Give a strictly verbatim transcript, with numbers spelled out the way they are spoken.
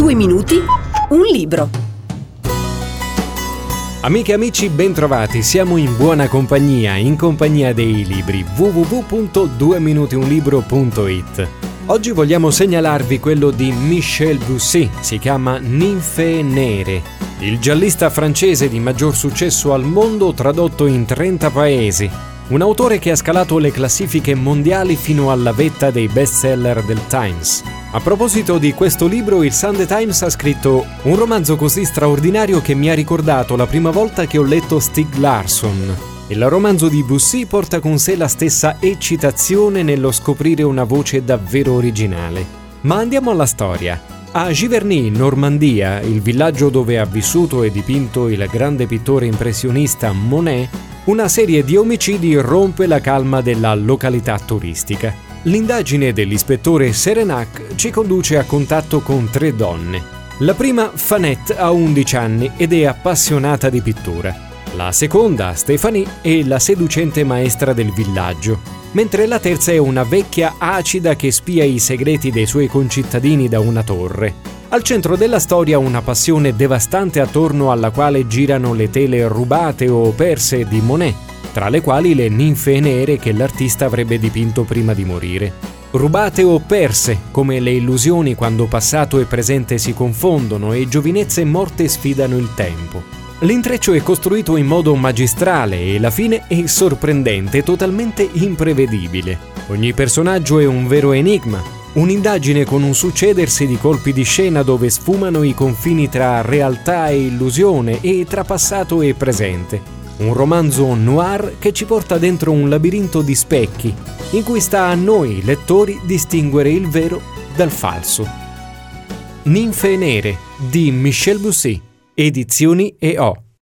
Due minuti, un libro. Amiche e amici, bentrovati, siamo in buona compagnia, in compagnia dei libri, w w w punto due minuti un libro punto i t. Oggi vogliamo segnalarvi quello di Michel Bussy, si chiama Ninfee nere, il giallista francese di maggior successo al mondo tradotto in trenta paesi. Un autore che ha scalato le classifiche mondiali fino alla vetta dei bestseller del Times. A proposito di questo libro, il Sunday Times ha scritto un romanzo così straordinario che mi ha ricordato la prima volta che ho letto Stieg Larsson. Il romanzo di Bussy porta con sé la stessa eccitazione nello scoprire una voce davvero originale. Ma andiamo alla storia. A Giverny, in Normandia, il villaggio dove ha vissuto e dipinto il grande pittore impressionista Monet, una serie di omicidi rompe la calma della località turistica. L'indagine dell'ispettore Serenac ci conduce a contatto con tre donne. La prima, Fanette, ha undici anni ed è appassionata di pittura. La seconda, Stéphanie, è la seducente maestra del villaggio, mentre la terza è una vecchia acida che spia i segreti dei suoi concittadini da una torre. Al centro della storia una passione devastante attorno alla quale girano le tele rubate o perse di Monet, tra le quali le ninfee nere che l'artista avrebbe dipinto prima di morire. Rubate o perse, come le illusioni quando passato e presente si confondono e giovinezze e morte sfidano il tempo. L'intreccio è costruito in modo magistrale e la fine è sorprendente, totalmente imprevedibile. Ogni personaggio è un vero enigma. Un'indagine con un succedersi di colpi di scena dove sfumano i confini tra realtà e illusione e tra passato e presente. Un romanzo noir che ci porta dentro un labirinto di specchi, in cui sta a noi, lettori, distinguere il vero dal falso. Ninfee nere di Michel Bussy, Edizioni E O.